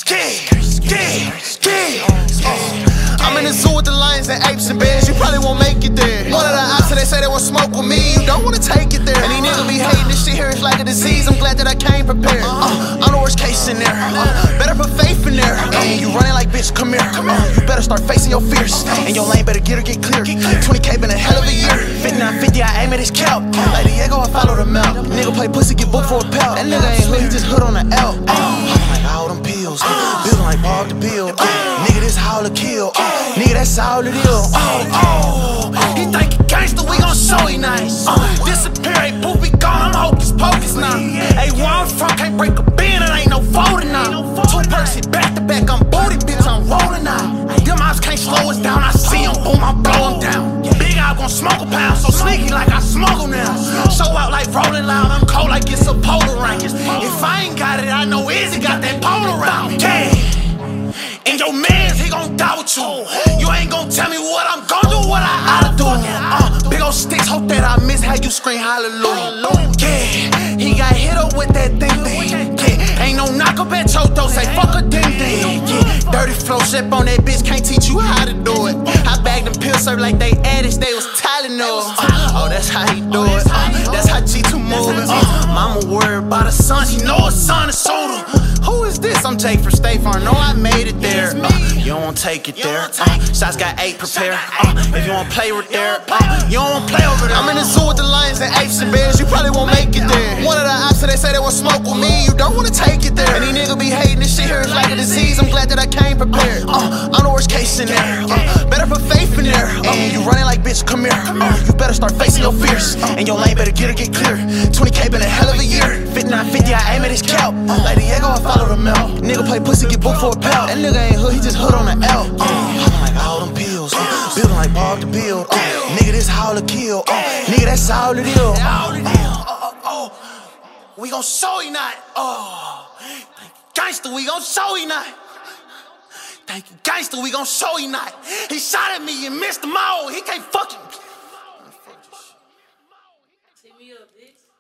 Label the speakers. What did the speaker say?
Speaker 1: I'm in the zoo with the lions and apes and bears. You probably won't make it there. One of the ops they say they want smoke with me. You don't wanna take it there. And these niggas be hating this shit here. It's like a disease. I'm glad that I came prepared. I'm the worst case in there. Better put faith in there. You running like bitch, come here. You better start facing your fears. And your lane better get clear. 20K been a hell of a year. 5950, I aim at his kelp. Like Diego, I follow the mouth. Nigga play pussy, get booked for a pelt. That nigga ain't hood, he just hood on the L. Like all them pills. Building like Bob the Build. Nigga, this how to kill. Nigga, that's all it is.
Speaker 2: He think he gangsta, we gon' show he nice. Disappear, ain't poop, we gone, I'm hocus pocus now. Hey, where I'm from, can't break a bin, it ain't no voting now. Two perks hit back to back, I'm booty, bitch, I'm rolling now. Them ops can't slow us down, I see him, boom, I blow him down. Big eye gon' smoke a pound, so sneaky like I smuggle now. Show out like rolling loud, I'm cold like it's a polar rank. If I ain't got it, I know Izzy got that pole around. Yeah. And your mans, he gon' die with you. You ain't gon' tell me what I'm gon' do, what I oughta do. Big ol' sticks, hope that I miss how you scream hallelujah. Yeah, he got hit up with that thing. Yeah, ain't no knock up at your door, say fuck a ding ding. Yeah, dirty flow, slip on that bitch, can't teach you how to do it. I bagged them pills, served like they addicts, they was Tylenol. Oh, that's how he do it. That's how G2 moving. Mama worried about her son, she know her son is soda. Who is this? I'm Jake for State Farm. No, I made it there. You don't wanna take it there. Shots got 8 prepared. If you wanna play with there, you don't wanna play over there.
Speaker 1: I'm in the zoo with the lions and apes and bears. You probably won't make it there. One of the ops they say they want smoke with me. You don't wanna take it there. And these niggas be hating this shit here. It's like a disease. I'm glad that I came prepared. I'm the worst case in there. Better put faith in there. You running like bitch, come here. You better start facing your fears. And your lane better get clear. 20K been a hell of a year. 5950, I aim at his kelp. Like Diego, I follow the mouth. Nigga play pussy, get booked for a pelt. That nigga ain't hood, he just hood on the L. Like all them pills. Building like Bob the Build. Nigga, this how to kill. Nigga, that's all it is.
Speaker 2: We gon' show he not. Gangsta, we gon' show he not. Thank you, gangsta, we gon' show he not. He shot at me and missed them all. He can't fucking.
Speaker 3: Hit me up, bitch.